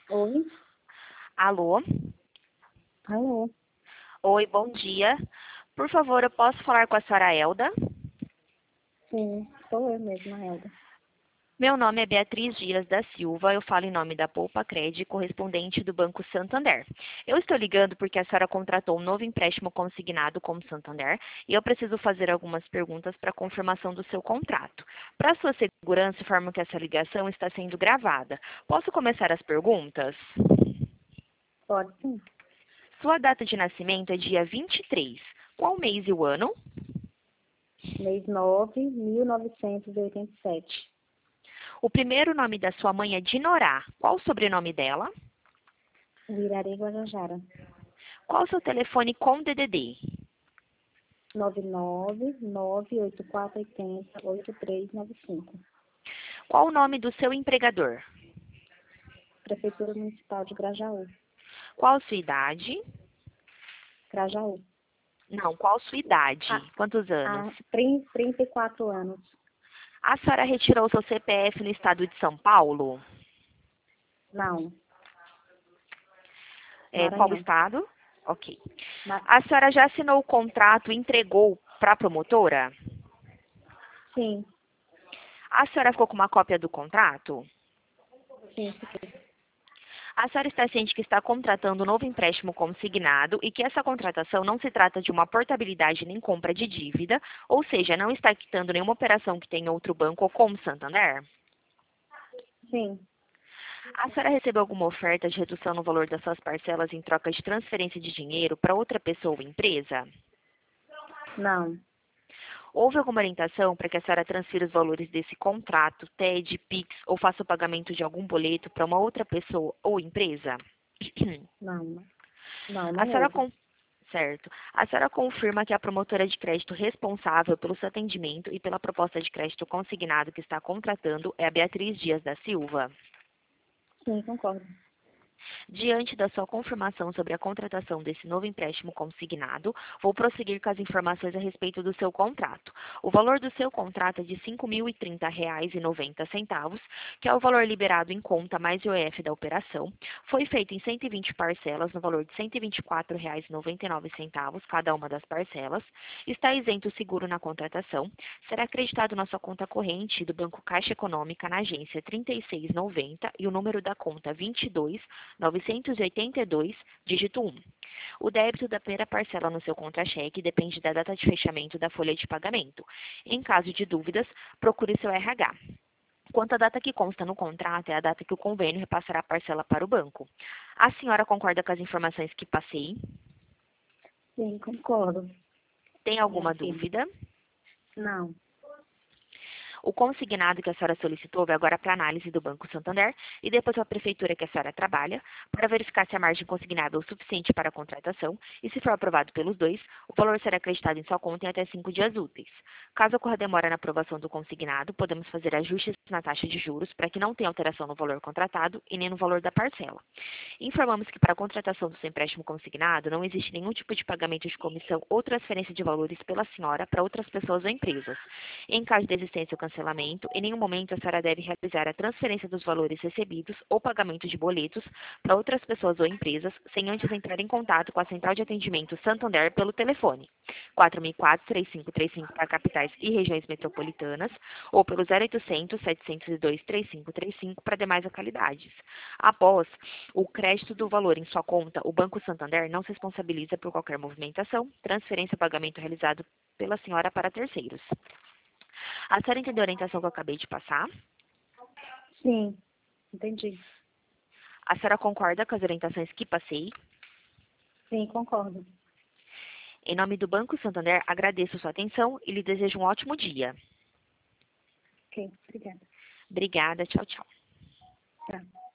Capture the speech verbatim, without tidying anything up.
Oi? Alô? Alô? Oi, bom dia. Por favor, eu posso falar com a senhora Elda? Sim, sou eu mesma, Elda. Meu nome é Beatriz Dias da Silva, eu falo em nome da Poupa Cred, correspondente do Banco Santander. Eu estou ligando porque a senhora contratou um novo empréstimo consignado com o Santander e eu preciso fazer algumas perguntas para confirmação do seu contrato. Para sua segurança, informo que essa ligação está sendo gravada. Posso começar as perguntas? Pode sim. Sua data de nascimento é dia vinte e três. Qual mês e o ano? Mês nove, mil novecentos e oitenta e sete. O primeiro nome da sua mãe é Dinorá. Qual o sobrenome dela? Virarei Guajajara. Qual o seu telefone com D D D? nove nove nove oito quatro oito zero oito três nove cinco. Qual o nome do seu empregador? Prefeitura Municipal de Grajaú. Qual a sua idade? Grajaú. Não, qual a sua idade? Ah, Quantos anos? há trinta e quatro anos. A senhora retirou seu C P F no estado de São Paulo? Não. É, qual Maranhão. estado? Ok. Ma- A senhora já assinou o contrato e entregou para a promotora? Sim, A senhora ficou com uma cópia do contrato? sim, fiquei. A senhora está ciente que está contratando um novo empréstimo consignado e que essa contratação não se trata de uma portabilidade nem compra de dívida, ou seja, não está quitando nenhuma operação que tenha em outro banco ou como Santander? Sim, A senhora recebeu alguma oferta de redução no valor das suas parcelas em troca de transferência de dinheiro para outra pessoa ou empresa? não, Houve alguma orientação para que a senhora transfira os valores desse contrato, T E D, Pix ou faça o pagamento de algum boleto para uma outra pessoa ou empresa? não, não, não, A não senhora houve. con- Certo. A senhora confirma que a promotora de crédito responsável pelo seu atendimento e pela proposta de crédito consignado que está contratando é a Beatriz Dias da Silva? Sim, concordo. Diante da sua confirmação sobre a contratação desse novo empréstimo consignado, vou prosseguir com as informações a respeito do seu contrato. O valor do seu contrato é de cinco mil e trinta reais e noventa centavos, que é o valor liberado em conta mais I O F da operação. Foi feito em cento e vinte parcelas no valor de cento e vinte e quatro reais e noventa e nove centavos cada uma das parcelas. Está isento o seguro na contratação. Será acreditado na sua conta corrente do Banco Caixa Econômica na agência trinta e seis noventa e o número da conta vinte e dois novecentos e oitenta e dois, dígito um. O débito da primeira parcela no seu contra-cheque depende da data de fechamento da folha de pagamento. Em caso de dúvidas, procure seu R H. Quanto à data que consta no contrato, é a data que o convênio repassará a parcela para o banco. A senhora concorda com as informações que passei? Sim, concordo. Tem Me alguma afirmo. dúvida? Não. O consignado que a senhora solicitou vai agora para análise do Banco Santander e depois para a prefeitura que a senhora trabalha, para verificar se a margem consignada é o suficiente para a contratação e, se for aprovado pelos dois, o valor será acreditado em sua conta em até cinco dias úteis. Caso ocorra demora na aprovação do consignado, podemos fazer ajustes na taxa de juros para que não tenha alteração no valor contratado e nem no valor da parcela. Informamos que para a contratação do seu empréstimo consignado não existe nenhum tipo de pagamento de comissão ou transferência de valores pela senhora para outras pessoas ou empresas. Em caso de existência ou cancelamento, em nenhum momento a senhora deve realizar a transferência dos valores recebidos ou pagamento de boletos para outras pessoas ou empresas sem antes entrar em contato com a Central de Atendimento Santander pelo telefone quatro mil e quatro, três cinco três cinco para capitais e regiões metropolitanas ou pelo zero oitocentos, setecentos e dois, três cinco três cinco para demais localidades. Após o crédito do valor em sua conta, o Banco Santander não se responsabiliza por qualquer movimentação, transferência ou pagamento realizado pela senhora para terceiros. A senhora entendeu a orientação que eu acabei de passar? Sim, entendi. A senhora concorda com as orientações que passei? Sim, concordo. Em nome do Banco Santander, agradeço sua atenção e lhe desejo um ótimo dia. Ok, obrigada. Obrigada, tchau, tchau. Tá.